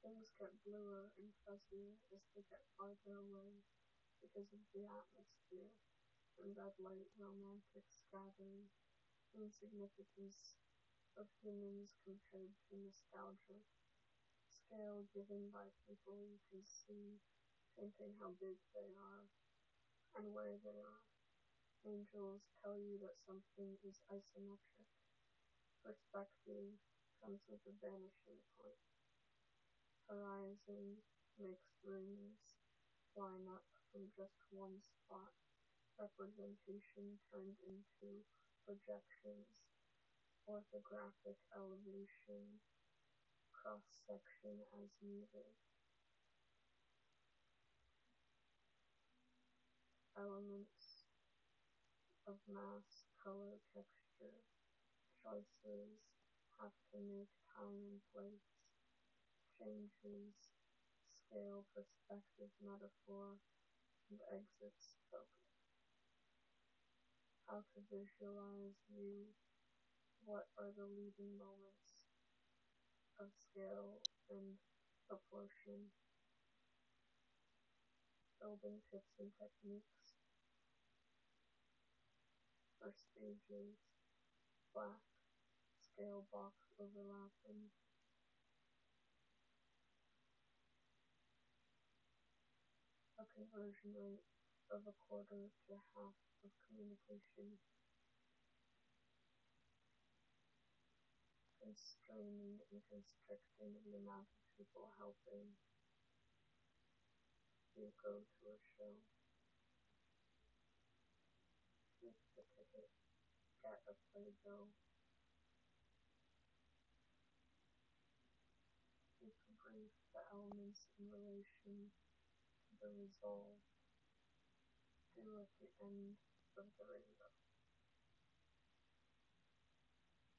Things get bluer and fuzzier as they get farther away because of the atmosphere and red light romantic scattering, insignificance of humans compared to nostalgia, scale given by people you can see, painting how big they are and where they are. Angels tell you that something is isometric. Perspective comes with a vanishing point. Horizon makes rings line up from just one spot, representation turned into projections, orthographic elevation, cross-section as needed. Elements of mass, color, texture, choices have to make time and place, changes, scale, perspective, metaphor, and exits focus. How to visualize you, what are the leading moments of scale and proportion, building tips and techniques for stages, black, scale box overlapping, a conversion rate of a quarter to half of communication, constraining and constricting the amount of people helping you go to a show, keep the ticket, get a playbill, keep brief the elements in relation to the resolve due at the end of the rainbow.